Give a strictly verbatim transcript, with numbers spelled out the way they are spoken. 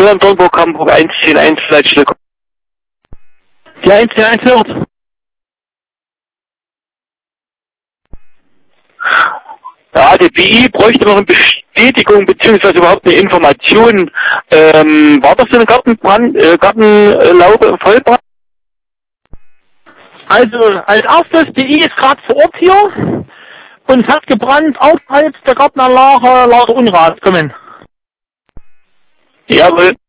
Schwör in Dornburg, Hamburg eins zehn eins, Leitstelle. Die eins zehn eins hört. Ja, der B I bräuchte noch eine Bestätigung beziehungsweise überhaupt eine Information. Ähm, war das so eine Gartenbrand, äh, Gartenlaube im Vollbrand? Also als erstes, die I ist gerade vor Ort hier und es hat gebrannt außerhalb der Gartenanlage lauter Unrat kommen. Jawohl.